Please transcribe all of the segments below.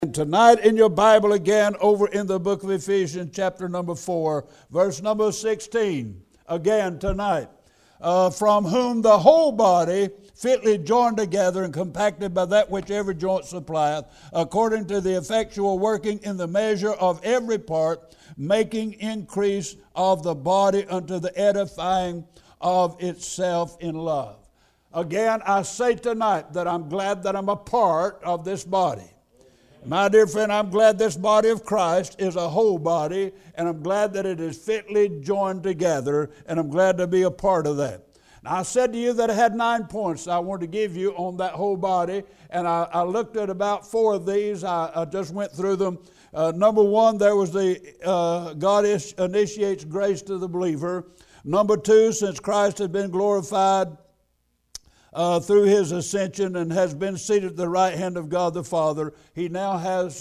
And tonight in your Bible again, over in the book of Ephesians, chapter number 4, verse number 16. Again tonight. From whom the whole body, fitly joined together and compacted by that which every joint supplieth, according to the effectual working in the measure of every part, making increase of the body unto the edifying of itself in love. Again, I say tonight that I'm glad that I'm a part of this body. My dear friend, I'm glad this body of Christ is a whole body, and I'm glad that it is fitly joined together, and I'm glad to be a part of that. Now, I said to you that I had 9 points I wanted to give you on that whole body, and I looked at about 4 of these. I just went through them. Number 1, there was the God initiates grace to the believer. Number 2, since Christ has been glorified through his ascension and has been seated at the right hand of God the Father, he now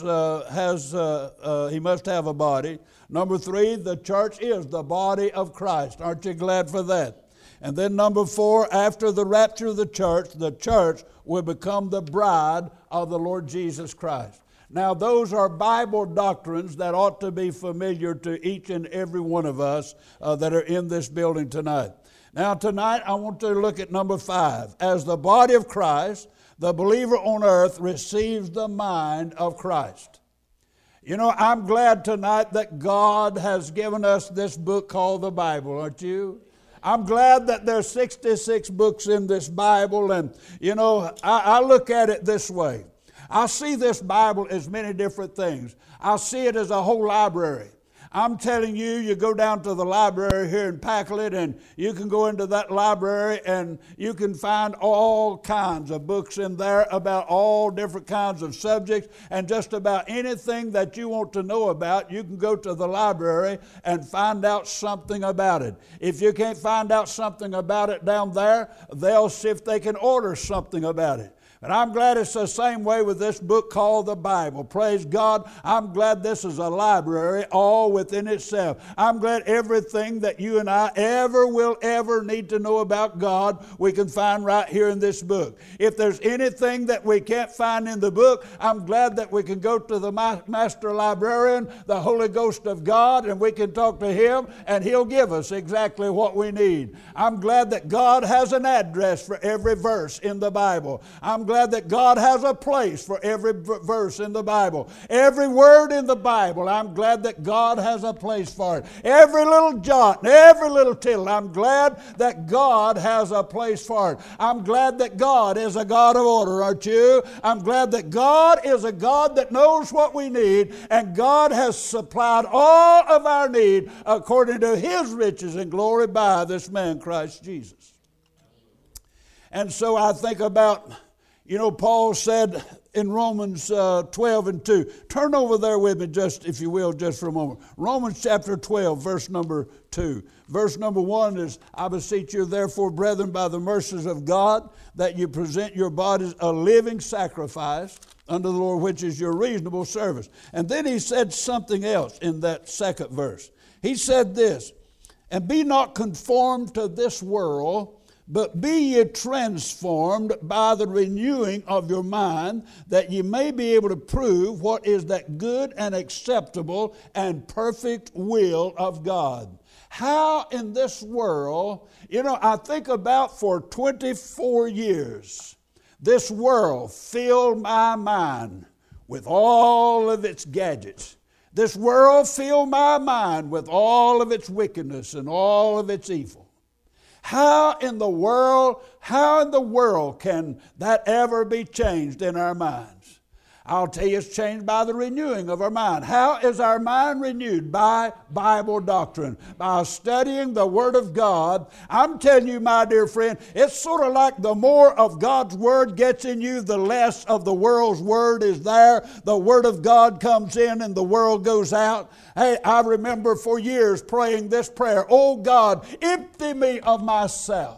he must have a body. Number 3, the church is the body of Christ. Aren't you glad for that? And then number 4, after the rapture of the church will become the bride of the Lord Jesus Christ. Now, those are Bible doctrines that ought to be familiar to each and every one of us that are in this building tonight. Now, tonight, I want to look at number 5. As the body of Christ, the believer on earth receives the mind of Christ. You know, I'm glad tonight that God has given us this book called the Bible, aren't you? I'm glad that there's 66 books in this Bible, and, you know, I look at it this way. I see this Bible as many different things. I see it as a whole library. I'm telling you, you go down to the library here in Packlet, and you can go into that library and you can find all kinds of books in there about all different kinds of subjects, and just about anything that you want to know about, you can go to the library and find out something about it. If you can't find out something about it down there, they'll see if they can order something about it. And I'm glad it's the same way with this book called the Bible. Praise God. I'm glad this is a library all within itself. I'm glad everything that you and I will ever need to know about God, we can find right here in this book. If there's anything that we can't find in the book, I'm glad that we can go to the master librarian, the Holy Ghost of God, and we can talk to him, and he'll give us exactly what we need. I'm glad that God has an address for every verse in the Bible. I'm glad that God has a place for every verse in the Bible. Every word in the Bible, I'm glad that God has a place for it. Every little jot, every little tittle, I'm glad that God has a place for it. I'm glad that God is a God of order, aren't you? I'm glad that God is a God that knows what we need, and God has supplied all of our need according to his riches and glory by this man, Christ Jesus. And so I think about, you know, Paul said in Romans 12 and 2. Turn over there with me, just if you will, just for a moment. Romans chapter 12, verse number 2. Verse number 1 is, I beseech you, therefore, brethren, by the mercies of God, that you present your bodies a living sacrifice unto the Lord, which is your reasonable service. And then he said something else in that second verse. He said this, and be not conformed to this world, but be ye transformed by the renewing of your mind, that ye may be able to prove what is that good and acceptable and perfect will of God. How in this world, you know, I think about for 24 years, this world filled my mind with all of its gadgets. This world filled my mind with all of its wickedness and all of its evil. How in the world can that ever be changed in our minds? I'll tell you, it's changed by the renewing of our mind. How is our mind renewed? By Bible doctrine, by studying the Word of God. I'm telling you, my dear friend, it's sort of like the more of God's Word gets in you, the less of the world's Word is there. The Word of God comes in and the world goes out. Hey, I remember for years praying this prayer, oh God, empty me of myself.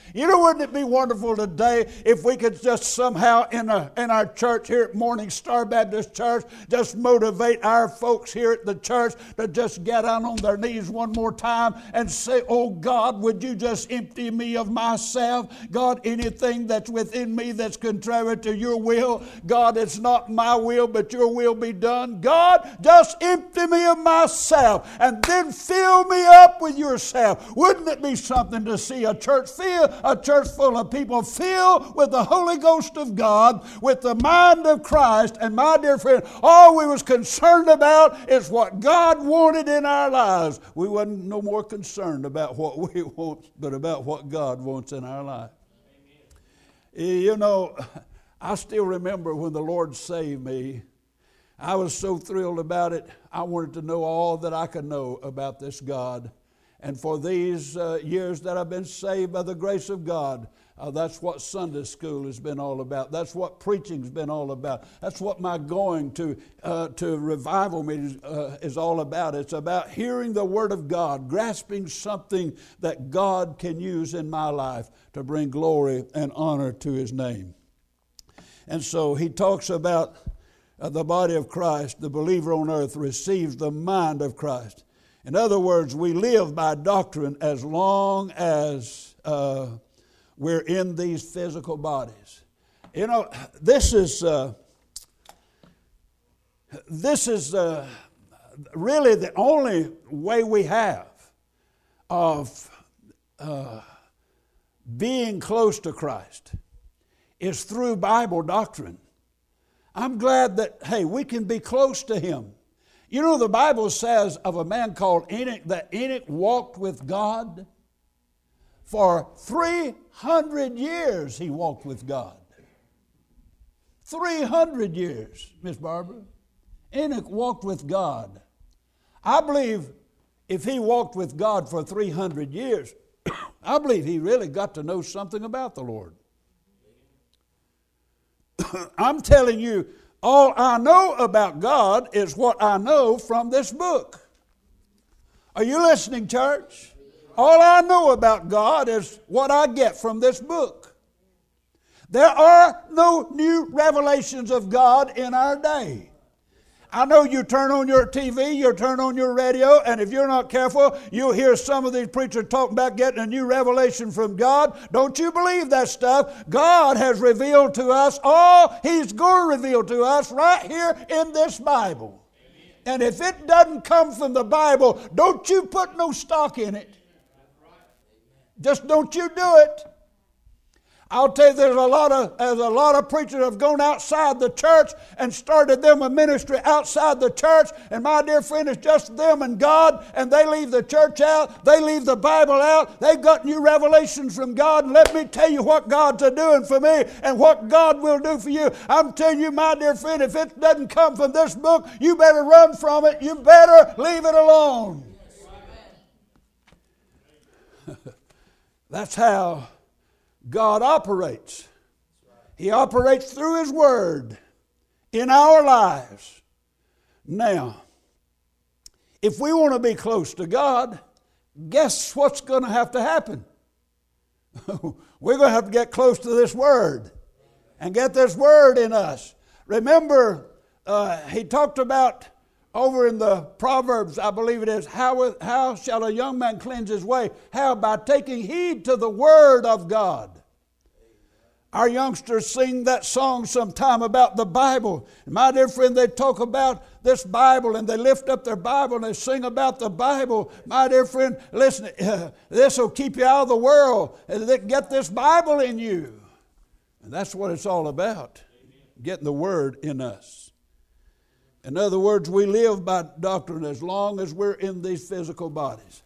You know, wouldn't it be wonderful today if we could just somehow in our church here at Morning Star Baptist Church just motivate our folks here at the church to just get down on their knees one more time and say, oh God, would you just empty me of myself? God, anything that's within me that's contrary to your will, God, it's not my will, but your will be done. God, just empty me of myself and then fill me up with yourself. Wouldn't it be something to see a church full of people filled with the Holy Ghost of God, with the mind of Christ? And my dear friend, all we was concerned about is what God wanted in our lives. We wasn't no more concerned about what we want, but about what God wants in our life. Amen. You know, I still remember when the Lord saved me. I was so thrilled about it. I wanted to know all that I could know about this God. And for these years that I've been saved by the grace of God, that's what Sunday school has been all about. That's what preaching's been all about. That's what my going to revival meetings is all about. It's about hearing the Word of God, grasping something that God can use in my life to bring glory and honor to His name. And so he talks about the body of Christ. The believer on earth receives the mind of Christ. In other words, we live by doctrine as long as we're in these physical bodies. You know, this is really the only way we have of being close to Christ is through Bible doctrine. I'm glad that, hey, we can be close to Him. You know, the Bible says of a man called Enoch that Enoch walked with God. For 300 years he walked with God. 300 years, Miss Barbara. Enoch walked with God. I believe if he walked with God for 300 years, I believe he really got to know something about the Lord. I'm telling you, all I know about God is what I know from this book. Are you listening, church? All I know about God is what I get from this book. There are no new revelations of God in our day. I know you turn on your TV, you turn on your radio, and if you're not careful, you'll hear some of these preachers talking about getting a new revelation from God. Don't you believe that stuff. God has revealed to us all He's going to reveal to us right here in this Bible. And if it doesn't come from the Bible, don't you put no stock in it. Just don't you do it. I'll tell you, there's a lot of preachers have gone outside the church and started them a ministry outside the church. And my dear friend, it's just them and God, and they leave the church out. They leave the Bible out. They've got new revelations from God. And let me tell you what God's doing for me and what God will do for you. I'm telling you, my dear friend, if it doesn't come from this book, you better run from it. You better leave it alone. That's how God operates. He operates through His Word in our lives. Now, if we want to be close to God, guess what's going to have to happen? We're going to have to get close to this Word and get this Word in us. Remember, he talked about over in the Proverbs, I believe it is, how shall a young man cleanse his way? How? By taking heed to the Word of God. Our youngsters sing that song sometime about the Bible. My dear friend, they talk about this Bible and they lift up their Bible and they sing about the Bible. My dear friend, listen, this will keep you out of the world. Get this Bible in you. And that's what it's all about, getting the Word in us. In other words, we live by doctrine as long as we're in these physical bodies.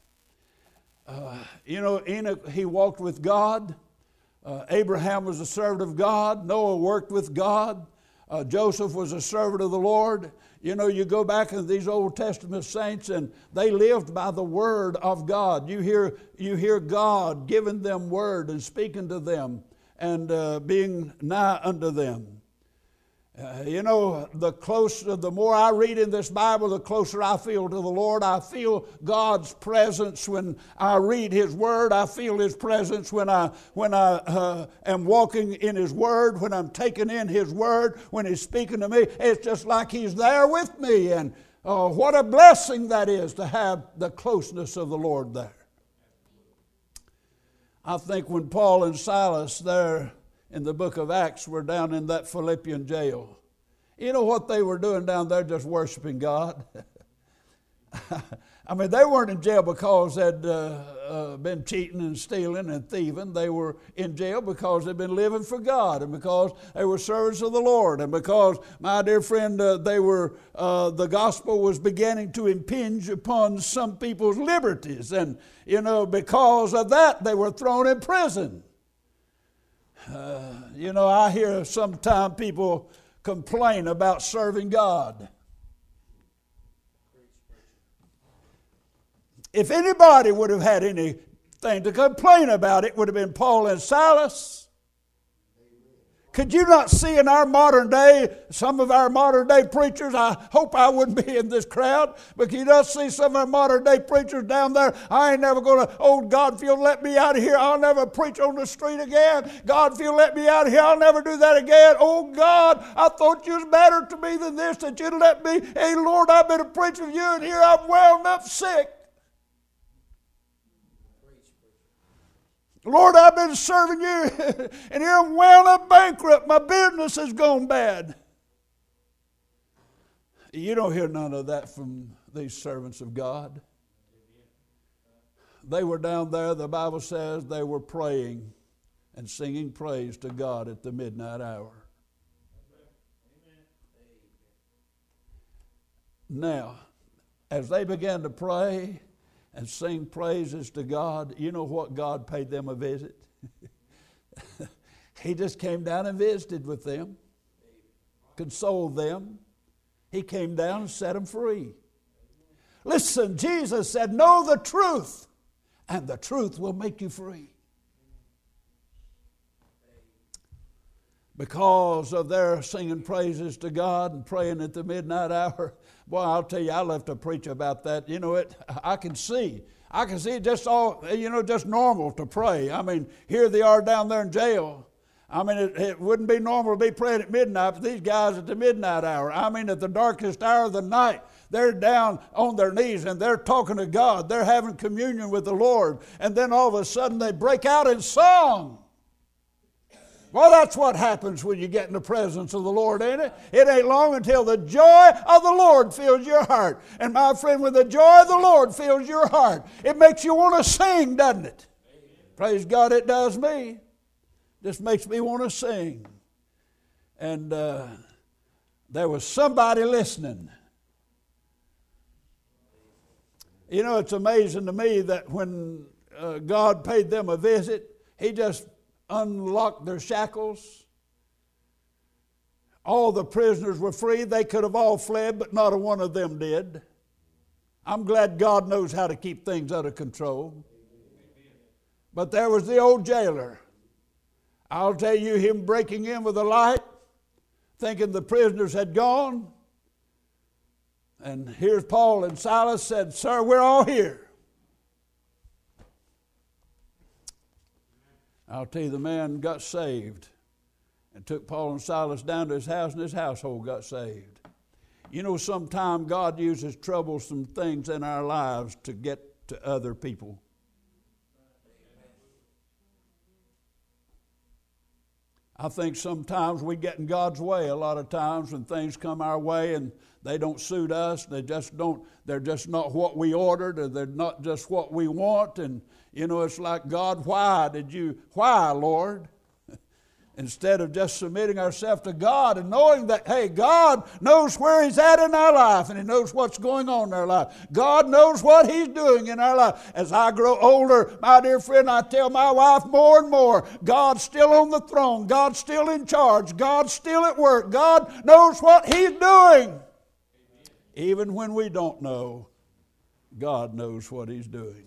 Enoch, he walked with God. Abraham was a servant of God. Noah worked with God. Joseph was a servant of the Lord. You know, you go back into these Old Testament saints and they lived by the Word of God. You hear God giving them Word and speaking to them and being nigh unto them. The more I read in this Bible, the closer I feel to the Lord. I feel God's presence when I read His Word. I feel His presence when I am walking in His Word, when I'm taking in His Word, when He's speaking to me. It's just like He's there with me. And what a blessing that is to have the closeness of the Lord there. I think when Paul and Silas there in the book of Acts were down in that Philippian jail, you know what they were doing down there? Just worshiping God. I mean, they weren't in jail because they'd been cheating and stealing and thieving. They were in jail because they'd been living for God, and because they were servants of the Lord, and because, my dear friend, the gospel was beginning to impinge upon some people's liberties. And, because of that, they were thrown in prison. I hear sometimes people complain about serving God. If anybody would have had anything to complain about, it would have been Paul and Silas. Could you not see in our modern day, some of our modern day preachers, I hope I wouldn't be in this crowd, but can you not see some of our modern day preachers down there? I ain't never going to, God, if you'll let me out of here, I'll never preach on the street again. God, if you'll let me out of here, I'll never do that again. Oh God, I thought you was better to me than this, that you'd let me. Hey Lord, I've been a preacher of you, and here I'm wound up sick. Lord, I've been serving you, and here I'm wound up bankrupt. My business has gone bad. You don't hear none of that from these servants of God. They were down there, the Bible says, they were praying and singing praise to God at the midnight hour. Now, as they began to pray and sing praises to God, you know what? God paid them a visit. He just came down and visited with them, consoled them. He came down and set them free. Listen, Jesus said, know the truth, and the truth will make you free. Because of their singing praises to God and praying at the midnight hour, boy, I'll tell you, I love to preach about that. I can see it just all, just normal to pray. I mean, here they are down there in jail. I mean, it wouldn't be normal to be praying at midnight, but these guys at the midnight hour, I mean, at the darkest hour of the night, they're down on their knees and they're talking to God. They're having communion with the Lord. And then all of a sudden they break out in song. Well, that's what happens when you get in the presence of the Lord, ain't it? It ain't long until the joy of the Lord fills your heart. And my friend, when the joy of the Lord fills your heart, it makes you want to sing, doesn't it? Amen. Praise God, it does me. Just makes me want to sing. And there was somebody listening. It's amazing to me that when God paid them a visit, He just unlocked their shackles. All the prisoners were free. They could have all fled, but not a one of them did. I'm glad God knows how to keep things under control. But there was the old jailer. I'll tell you, him breaking in with a light, thinking the prisoners had gone. And here's Paul and Silas said, "Sir, we're all here." I'll tell you, the man got saved and took Paul and Silas down to his house, and his household got saved. Sometimes God uses troublesome things in our lives to get to other people. I think sometimes we get in God's way a lot of times when things come our way and they don't suit us. They're just not what we ordered, or they're not just what we want. And it's like, God, why, Lord? Instead of just submitting ourselves to God and knowing that, hey, God knows where He's at in our life, and He knows what's going on in our life. God knows what He's doing in our life. As I grow older, my dear friend, I tell my wife more and more, God's still on the throne. God's still in charge. God's still at work. God knows what He's doing. Even when we don't know, God knows what He's doing.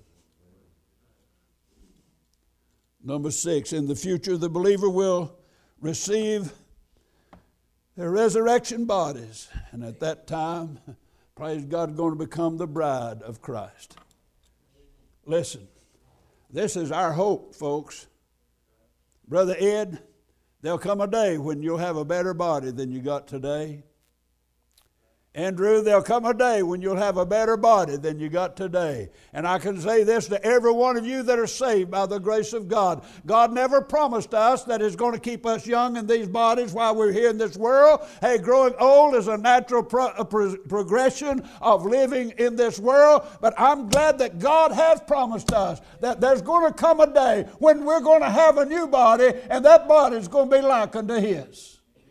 Number 6, in the future, the believer will receive They're resurrection bodies. And at that time, praise God, going to become the bride of Christ. Listen, this is our hope, folks. Brother Ed, there'll come a day when you'll have a better body than you got today. Andrew, there'll come a day when you'll have a better body than you got today. And I can say this to every one of you that are saved by the grace of God. God never promised us that He's going to keep us young in these bodies while we're here in this world. Hey, growing old is a natural progression of living in this world. But I'm glad that God has promised us that there's going to come a day when we're going to have a new body, and that body is going to be like unto His.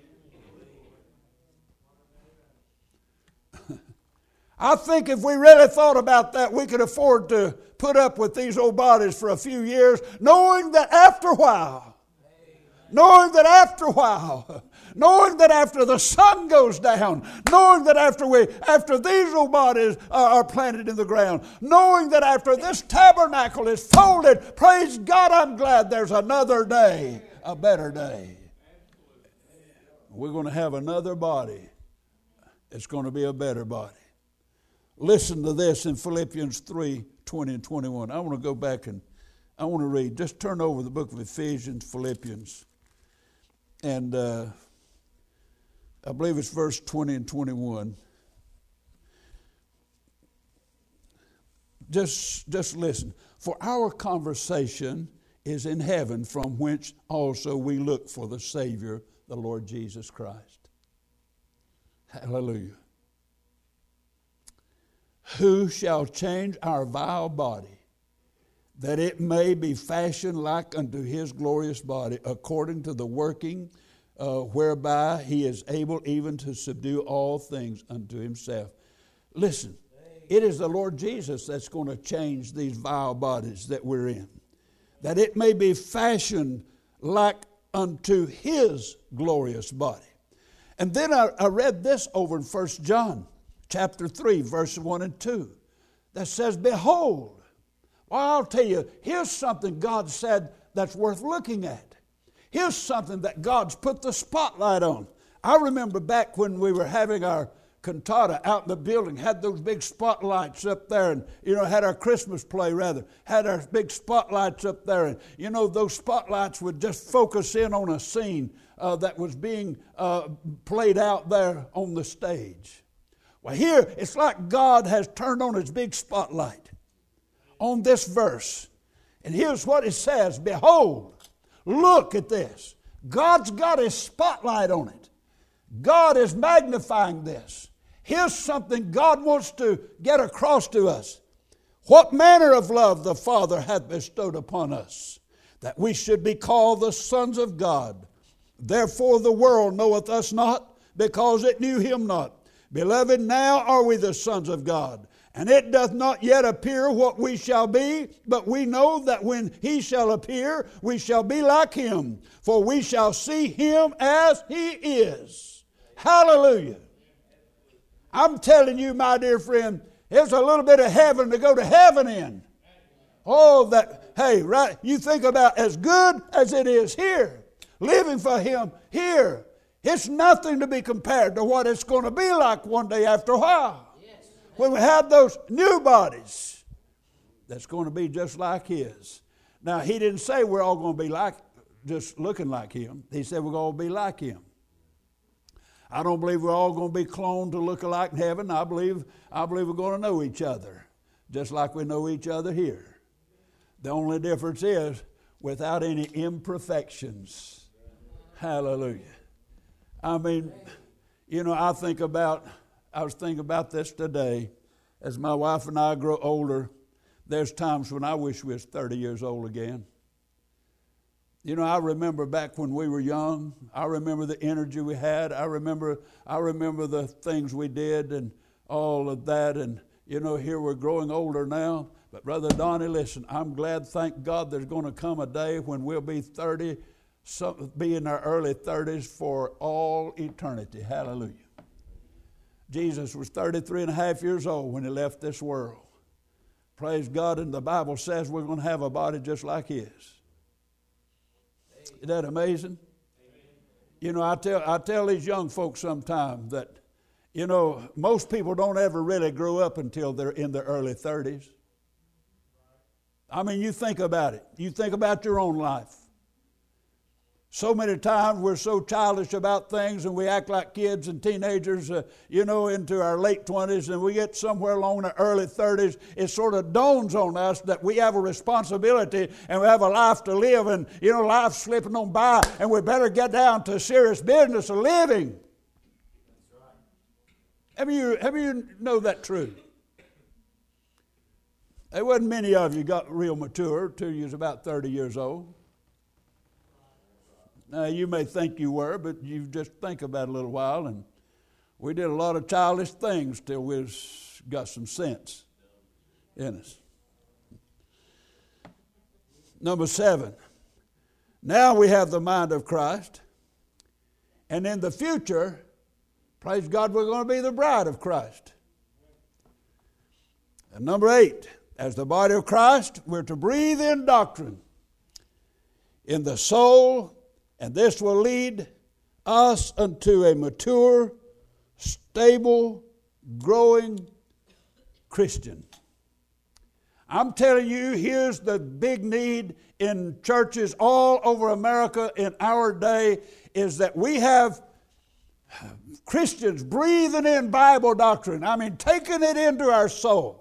I think if we really thought about that, we could afford to put up with these old bodies for a few years, knowing that after a while, knowing that after the sun goes down, knowing that after these old bodies are planted in the ground, knowing that after this tabernacle is folded, praise God, I'm glad there's another day, a better day. We're going to have another body. It's going to be a better body. Listen to this in Philippians 3, 20 and 21. I want to go back and I want to read. Just turn over the book of Ephesians, Philippians. And I believe it's verse 20 and 21. Just listen. For our conversation is in heaven, from whence also we look for the Savior, the Lord Jesus Christ. Hallelujah. Who shall change our vile body, that it may be fashioned like unto His glorious body, according to the working whereby He is able even to subdue all things unto Himself. Listen, it is the Lord Jesus that's going to change these vile bodies that we're in, that it may be fashioned like unto His glorious body. And then I read this over in 1 John. Chapter 3, verses 1 and 2, that says, behold. Well, I'll tell you, here's something God said that's worth looking at. Here's something that God's put the spotlight on. I remember back when we were having our cantata out in the building, had those big spotlights up there, and, had our Christmas play, had our big spotlights up there, and, those spotlights would just focus in on a scene that was being played out there on the stage. Well, here, it's like God has turned on His big spotlight on this verse. And here's what it says. Behold, look at this. God's got His spotlight on it. God is magnifying this. Here's something God wants to get across to us. What manner of love the Father hath bestowed upon us, that we should be called the sons of God. Therefore the world knoweth us not, because it knew Him not. Beloved, now are we the sons of God, and it doth not yet appear what we shall be, but we know that when He shall appear, we shall be like Him, for we shall see Him as He is. Hallelujah. I'm telling you, my dear friend, there's a little bit of heaven to go to heaven in. Oh, right, you think about as good as it is here, living for Him here. It's nothing to be compared to what it's going to be like one day after a while. Yes. When we have those new bodies, that's going to be just like His. Now, He didn't say we're all going to be like, just looking like Him. He said we're going to be like Him. I don't believe we're all going to be cloned to look alike in heaven. I believe we're going to know each other, just like we know each other here. The only difference is without any imperfections. Hallelujah. I mean, I was thinking about this today. As my wife and I grow older, there's times when I wish we was 30 years old again. I remember back when we were young. I remember the energy we had. I remember the things we did and all of that. And, here we're growing older now. But Brother Donnie, listen, I'm glad, thank God, there's going to come a day when we'll be 30, be in our early 30s for all eternity. Hallelujah. Jesus was 33 and a half years old when He left this world. Praise God, and the Bible says we're going to have a body just like His. Isn't that amazing? You know, I tell these young folks sometimes that, you know, most people don't ever really grow up until they're in their early 30s. I mean, you think about it. You think about your own life. So many times we're so childish about things and we act like kids and teenagers, you know, into our late 20s, and we get somewhere along in the early 30s. It sort of dawns on us that we have a responsibility and we have a life to live, and, you know, life's slipping on by, and we better get down to serious business of living. Have you know that truth? There wasn't many of you got real mature till you was about 30 years old. Now, you may think you were, but you just think about it a little while, and we did a lot of childish things till we got some sense in us. Number 7, now we have the mind of Christ, and in the future, praise God, we're going to be the bride of Christ. And number 8, as the body of Christ, we're to breathe in doctrine in the soul, and this will lead us unto a mature, stable, growing Christian. I'm telling you, here's the big need in churches all over America in our day, is that we have Christians breathing in Bible doctrine. I mean, taking it into our soul.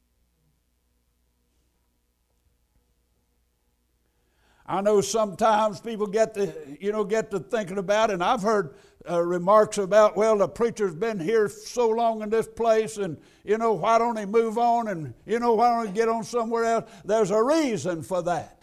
I know sometimes people get to thinking about it, and I've heard remarks about, well, the preacher's been here so long in this place, and, you know, why don't he move on, and, you know, why don't he get on somewhere else? There's a reason for that.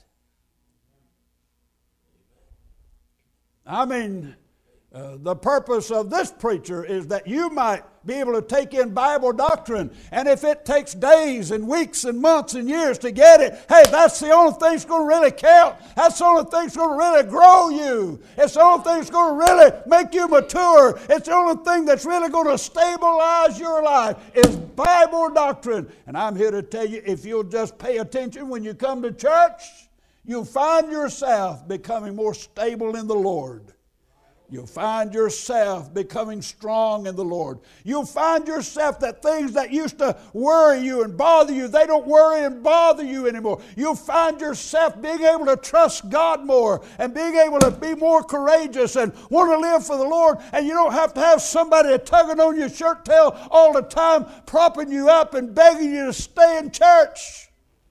I mean, the purpose of this preacher is that you might be able to take in Bible doctrine. And if it takes days and weeks and months and years to get it, hey, that's the only thing that's going to really count. That's the only thing that's going to really grow you. It's the only thing that's going to really make you mature. It's the only thing that's really going to stabilize your life is Bible doctrine. And I'm here to tell you, if you'll just pay attention when you come to church, you'll find yourself becoming more stable in the Lord. You'll find yourself becoming strong in the Lord. You'll find yourself that things that used to worry you and bother you, they don't worry and bother you anymore. You'll find yourself being able to trust God more and being able to be more courageous and want to live for the Lord. And you don't have to have somebody tugging on your shirt tail all the time, propping you up and begging you to stay in church.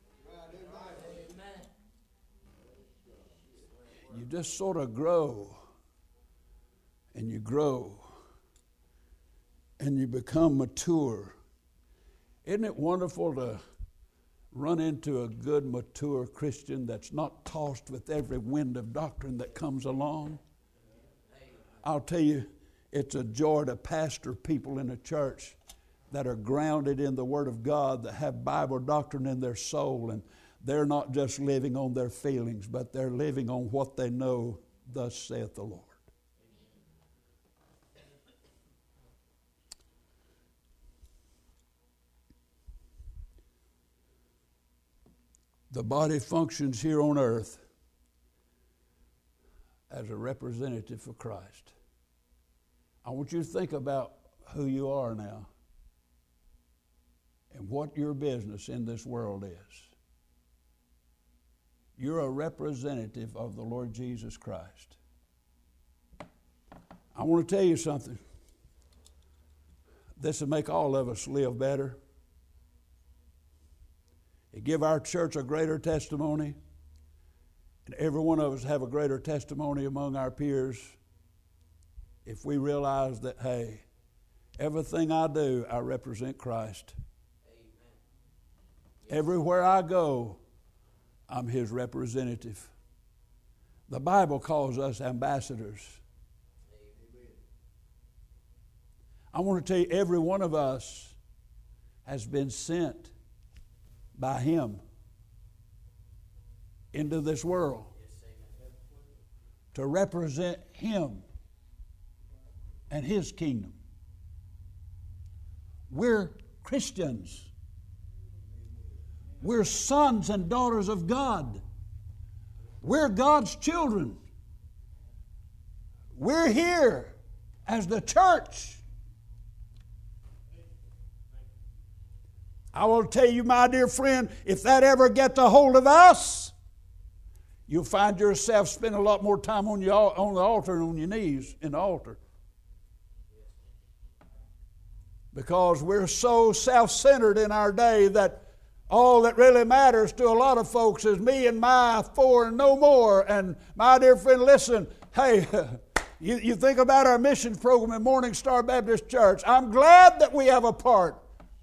You just sort of grow. And you grow, and you become mature. Isn't it wonderful to run into a good, mature Christian that's not tossed with every wind of doctrine that comes along? I'll tell you, it's a joy to pastor people in a church that are grounded in the Word of God, that have Bible doctrine in their soul, and they're not just living on their feelings, but they're living on what they know, thus saith the Lord. The body functions here on earth as a representative for Christ. I want you to think about who you are now and what your business in this world is. You're a representative of the Lord Jesus Christ. I want to tell you something. This will make all of us live better. It give our church a greater testimony, and every one of us have a greater testimony among our peers if we realize that, hey, everything I do, I represent Christ. Amen. Everywhere I go, I'm His representative. The Bible calls us ambassadors. Amen. I want to tell you, every one of us has been sent by Him into this world to represent Him and His kingdom. We're Christians. We're sons and daughters of God. We're God's children. We're here as the church. I will tell you, my dear friend, if that ever gets a hold of us, you'll find yourself spending a lot more time on the altar than on your knees in the altar. Because we're so self-centered in our day that all that really matters to a lot of folks is me and my four and no more. And my dear friend, listen, hey, you think about our missions program at Morning Star Baptist Church. I'm glad that we have a part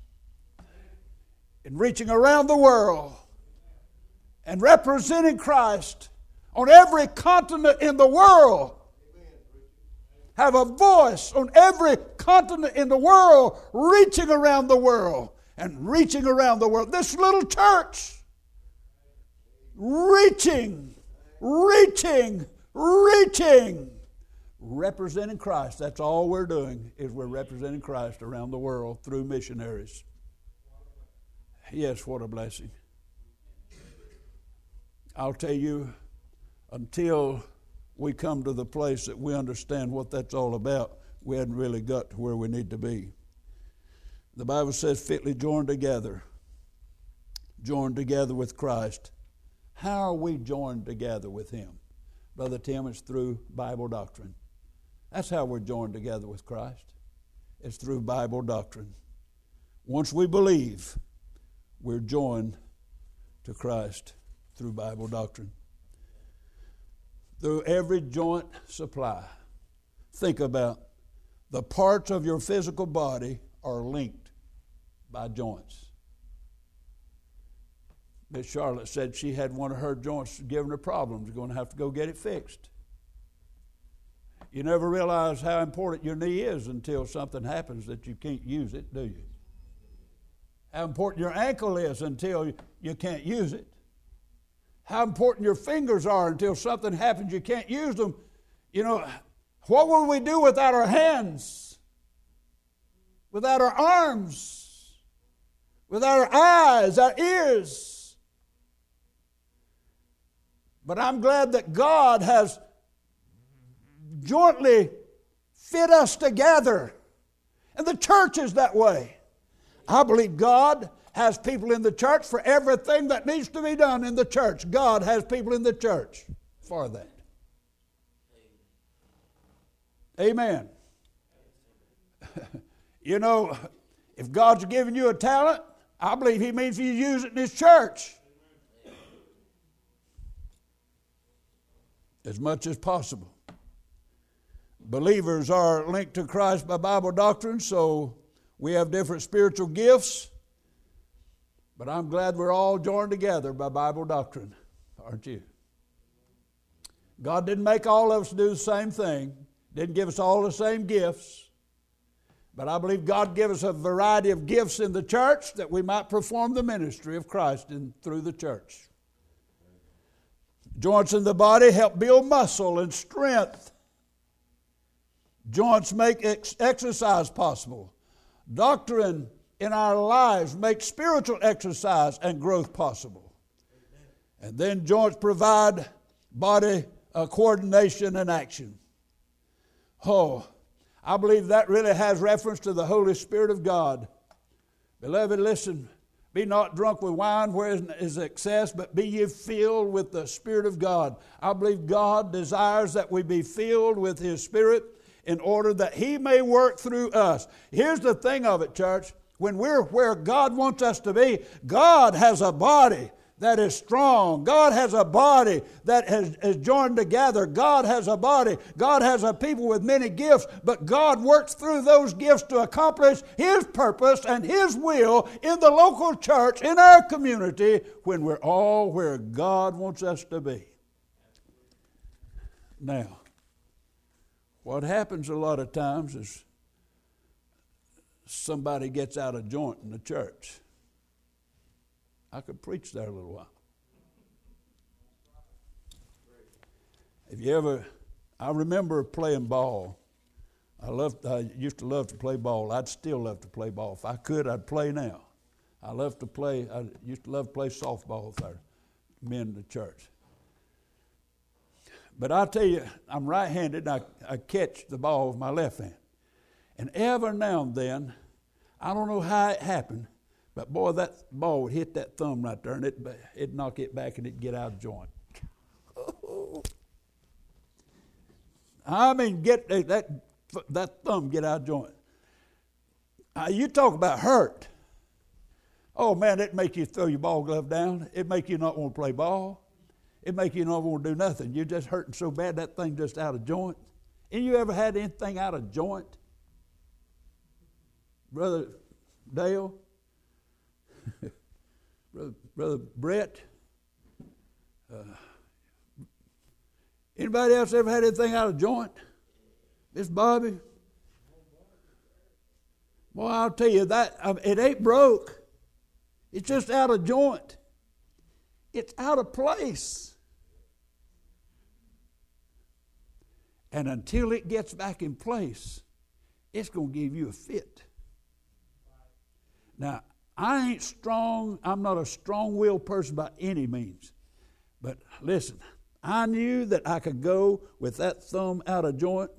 in reaching around the world and representing Christ on every continent in the world. Have a voice on every continent in the world, reaching around the world and reaching around the world. This little church, reaching, representing Christ. That's all we're doing, is we're representing Christ around the world through missionaries. Yes, what a blessing. I'll tell you, until we come to the place that we understand what that's all about, we hadn't really got to where we need to be. The Bible says, fitly joined together with Christ. How are we joined together with Him? Brother Tim, it's through Bible doctrine. That's how we're joined together with Christ. It's through Bible doctrine. Once we believe, we're joined to Christ through Bible doctrine. Through every joint supply. Think about the parts of your physical body are linked by joints. Miss Charlotte said she had one of her joints giving her problems. You're going to have to go get it fixed. You never realize how important your knee is until something happens that you can't use it, do you? How important your ankle is until you can't use it. How important your fingers are until something happens you can't use them. You know, what will we do without our hands? Without our arms? Without our eyes, our ears? But I'm glad that God has jointly fit us together. And the church is that way. I believe God has people in the church for everything that needs to be done in the church. God has people in the church for that. Amen. You know, if God's given you a talent, I believe He means you use it in His church. As much as possible. Believers are linked to Christ by Bible doctrine, so we have different spiritual gifts. But I'm glad we're all joined together by Bible doctrine, aren't you? God didn't make all of us do the same thing. Didn't give us all the same gifts. But I believe God gave us a variety of gifts in the church that we might perform the ministry of Christ through the church. Joints in the body help build muscle and strength. Joints make exercise possible. Doctrine in our lives makes spiritual exercise and growth possible. And then joints provide body coordination and action. Oh, I believe that really has reference to the Holy Spirit of God. Beloved, listen, be not drunk with wine wherein is excess, but be ye filled with the Spirit of God. I believe God desires that we be filled with His Spirit in order that He may work through us. Here's the thing of it, church. When we're where God wants us to be, God has a body that is strong. God has a body that is joined together. God has a body. God has a people with many gifts, but God works through those gifts to accomplish His purpose and His will in the local church, in our community, when we're all where God wants us to be. Now, what happens a lot of times is somebody gets out of joint in the church. I could preach there a little while. I remember playing ball. I used to love to play ball. I'd still love to play ball. If I could, I'd play now. I used to love to play softball with our men in the church. But I'll tell you, I'm right-handed, and I catch the ball with my left hand. And ever now and then, I don't know how it happened, but boy, that ball would hit that thumb right there, and it'd knock it back, and it'd get out of joint. I mean, get that thumb get out of joint. You talk about hurt. Oh, man, it make you throw your ball glove down. It make you not want to play ball. It make you not want to do nothing. You're just hurting so bad that thing just out of joint. And you ever had anything out of joint? Brother Dale? Brother Brett? Anybody else ever had anything out of joint? Miss Bobby? Well, I'll tell you that it ain't broke. It's just out of joint. It's out of place. And until it gets back in place, it's going to give you a fit. Now, I ain't strong. I'm not a strong-willed person by any means. But listen, I knew that I could go with that thumb out of joint,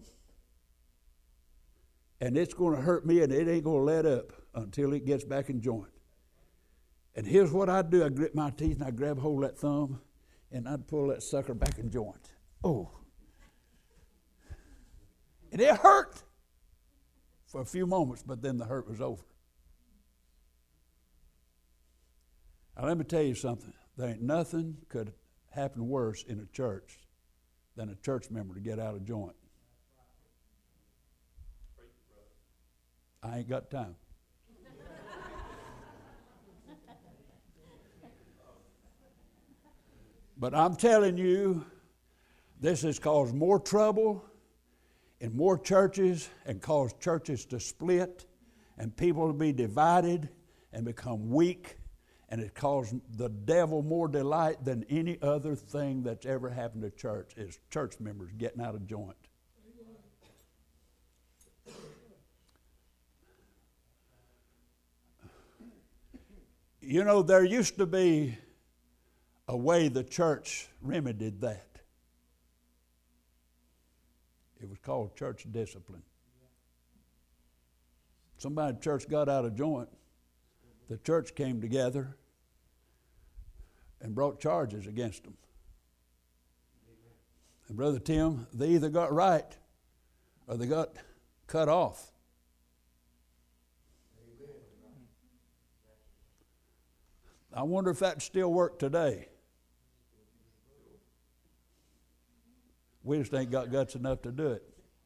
and it's going to hurt me, and it ain't going to let up until it gets back in joint. And here's what I'd do. I'd grit my teeth, and I'd grab hold of that thumb, and I'd pull that sucker back in joint. Oh. And it hurt for a few moments, but then the hurt was over. Now, let me tell you something. There ain't nothing could happen worse in a church than a church member to get out of joint. I ain't got time. But I'm telling you, this has caused more trouble in more churches and caused churches to split and people to be divided and become weak. And it caused the devil more delight than any other thing that's ever happened to church is church members getting out of joint. You know, there used to be a way the church remedied that. It was called church discipline. Somebody in church got out of joint. The church came together and brought charges against them. And Brother Tim, they either got right or they got cut off. I wonder if that still work today. We just ain't got guts enough to do it.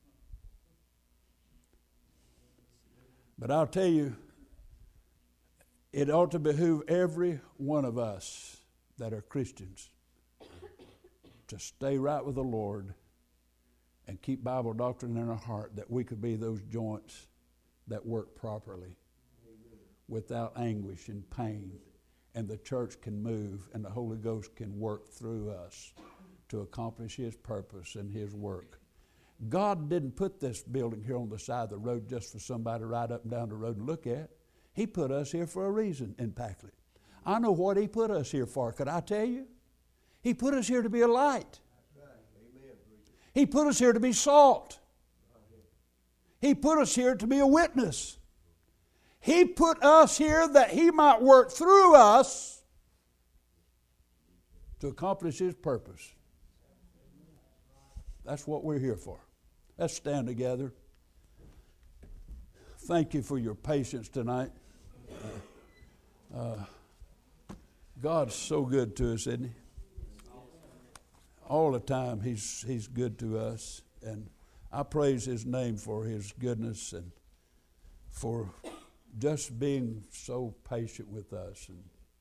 But I'll tell you, it ought to behoove every one of us that are Christians to stay right with the Lord and keep Bible doctrine in our heart, that we could be those joints that work properly without anguish and pain, and the church can move and the Holy Ghost can work through us to accomplish His purpose and His work. God didn't put this building here on the side of the road just for somebody to ride up and down the road and look at. He put us here for a reason in Packlet. I know what He put us here for. Could I tell you? He put us here to be a light. He put us here to be salt. He put us here to be a witness. He put us here that He might work through us to accomplish His purpose. That's what we're here for. Let's stand together. Thank you for your patience tonight. God's so good to us, isn't He? All the time He's good to us. And I praise His name for His goodness and for just being so patient with us. And